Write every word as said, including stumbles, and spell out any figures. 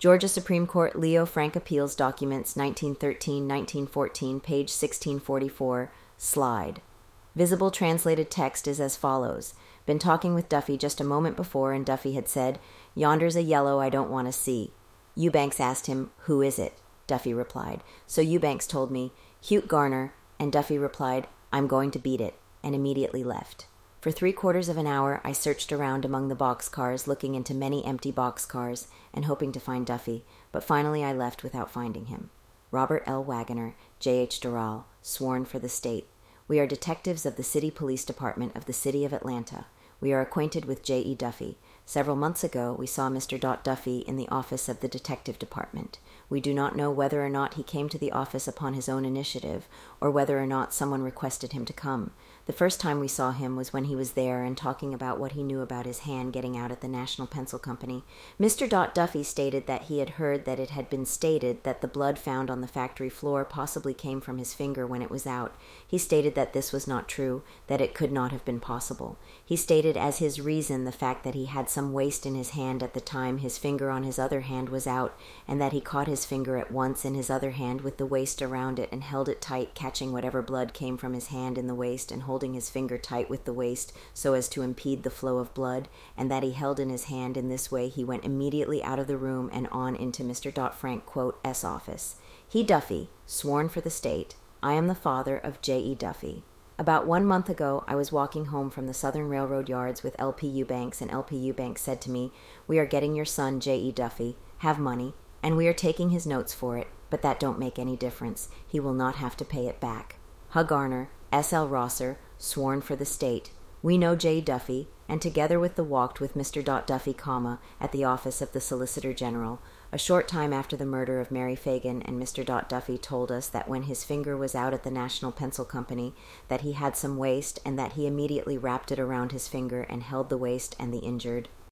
Georgia Supreme Court Leo Frank Appeals Documents nineteen thirteen to nineteen fourteen, page sixteen forty-four, slide. Visible translated text is as follows. Been talking with Duffy just a moment before, and Duffy had said, "Yonder's a yellow I don't want to see." Eubanks asked him, "Who is it?" Duffy replied. So Eubanks told me, "Hugh Garner," and Duffy replied, "I'm going to beat it," and immediately left. For three quarters of an hour, I searched around among the boxcars, looking into many empty boxcars, and hoping to find Duffy, but finally I left without finding him. Robert L. Wagoner, J H. Doral, sworn for the state. We are detectives of the City Police Department of the City of Atlanta. We are acquainted with J E. Duffy. Several months ago, we saw Mister Duffy in the office of the Detective Department. We do not know whether or not he came to the office upon his own initiative, or whether or not someone requested him to come. The first time we saw him was when he was there and talking about what he knew about his hand getting out at the National Pencil Company. Mister Duffy stated that he had heard that it had been stated that the blood found on the factory floor possibly came from his finger when it was out. He stated that this was not true, that it could not have been possible. He stated as his reason the fact that he had some waste in his hand at the time his finger on his other hand was out, and that he caught his finger at once in his other hand with the waste around it and held it tight, catching whatever blood came from his hand in the waste and holding his finger tight with the waste so as to impede the flow of blood, and that he held in his hand in this way he went immediately out of the room and on into Mister Frank, quote, S office. He, Duffy, sworn for the state. I am the father of J E. Duffy. About one month ago, I was walking home from the Southern Railroad yards with L P Eubanks, and L P Eubanks said to me, "We are getting your son, J E. Duffy, have money, and we are taking his notes for it, but that don't make any difference. He will not have to pay it back. H. Garner, S. L. Rosser, sworn for the state. We know J. Duffy, and together with the walked with Mister Duffy, comma, at the office of the Solicitor General. A short time after the murder of Mary Fagan, and Mister Duffy told us that when his finger was out at the National Pencil Company, that he had some waste, and that he immediately wrapped it around his finger and held the waste and the injured